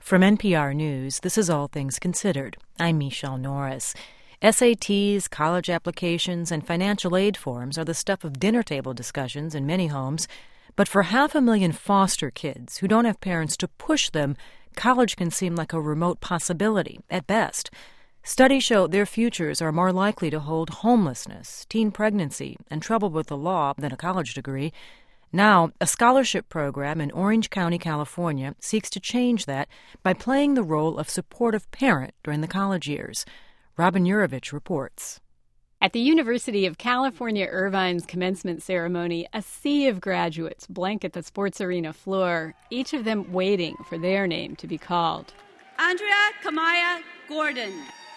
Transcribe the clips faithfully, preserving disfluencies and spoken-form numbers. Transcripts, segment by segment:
From N P R News, this is All Things Considered. I'm Michelle Norris. S A Ts, college applications, and financial aid forms are the stuff of dinner table discussions in many homes. But for half a million foster kids who don't have parents to push them, college can seem like a remote possibility, at best. Studies show their futures are more likely to hold homelessness, teen pregnancy, and trouble with the law than a college degree. Now, a scholarship program in Orange County, California, seeks to change that by playing the role of supportive parent during the college years. Robin Yurovich reports. At the University of California, Irvine's commencement ceremony, a sea of graduates blanket the sports arena floor, each of them waiting for their name to be called. Andrea Kamaya Gordon.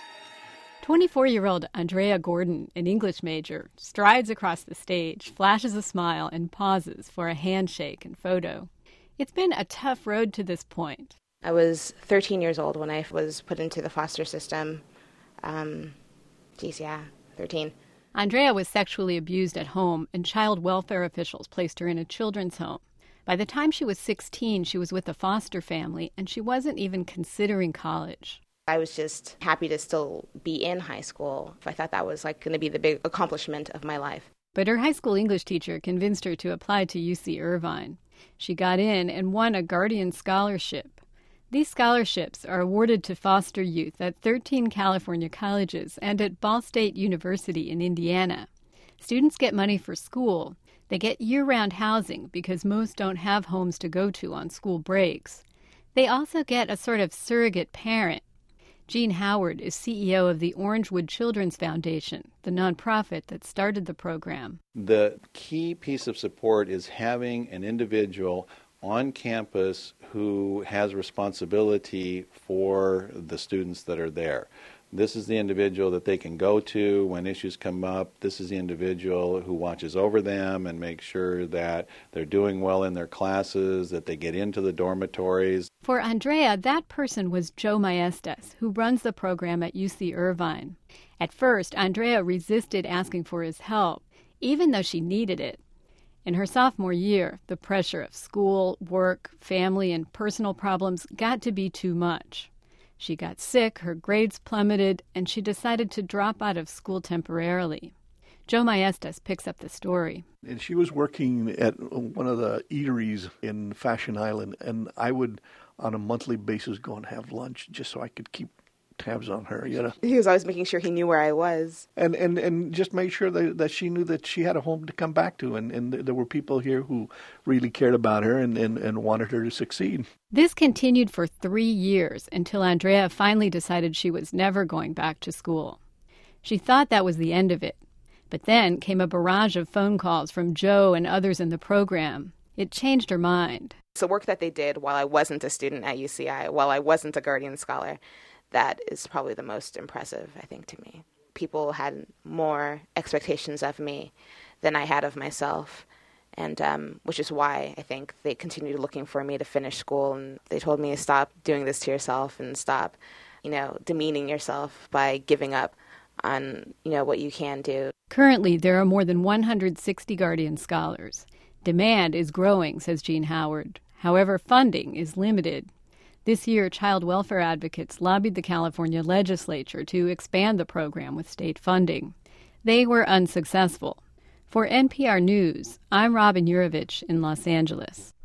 twenty-four-year-old Andrea Gordon, an English major, strides across the stage, flashes a smile, and pauses for a handshake and photo. It's been a tough road to this point. I was thirteen years old when I was put into the foster system. Um, geez, yeah, thirteen. Andrea was sexually abused at home, and child welfare officials placed her in a children's home. By the time she was sixteen, she was with a foster family, and she wasn't even considering college. I was just happy to still be in high school. I thought that was like going to be the big accomplishment of my life. But her high school English teacher convinced her to apply to U C Irvine. She got in and won a Guardian Scholarship. These scholarships are awarded to foster youth at thirteen California colleges and at Ball State University in Indiana. Students get money for school. They get year-round housing because most don't have homes to go to on school breaks. They also get a sort of surrogate parent. Jean Howard is C E O of the Orangewood Children's Foundation, the nonprofit that started the program. The key piece of support is having an individual on campus who has responsibility for the students that are there. This is the individual that they can go to when issues come up. This is the individual who watches over them and makes sure that they're doing well in their classes, that they get into the dormitories. For Andrea, that person was Joe Maestas, who runs the program at U C Irvine. At first, Andrea resisted asking for his help, even though she needed it. In her sophomore year, the pressure of school, work, family, and personal problems got to be too much. She got sick, her grades plummeted, and she decided to drop out of school temporarily. Joe Maestas picks up the story. And she was working at one of the eateries in Fashion Island, and I would, on a monthly basis, go and have lunch just so I could keep tabs on her, you know. He was always making sure he knew where I was. And and, and just make sure that, that she knew that she had a home to come back to, and, and there were people here who really cared about her and, and, and wanted her to succeed. This continued for three years until Andrea finally decided she was never going back to school. She thought that was the end of it. But then came a barrage of phone calls from Joe and others in the program. It changed her mind. It's the work that they did while I wasn't a student at U C I, while I wasn't a Guardian Scholar, that is probably the most impressive, I think, to me. People had more expectations of me than I had of myself, and um, which is why I think they continued looking for me to finish school, and they told me to stop doing this to yourself and stop, you know, demeaning yourself by giving up on, you know, what you can do. Currently, there are more than one hundred sixty Guardian Scholars. Demand is growing, says Jean Howard. However, funding is limited. This year, child welfare advocates lobbied the California legislature to expand the program with state funding. They were unsuccessful. For N P R News, I'm Robin Yurovich in Los Angeles.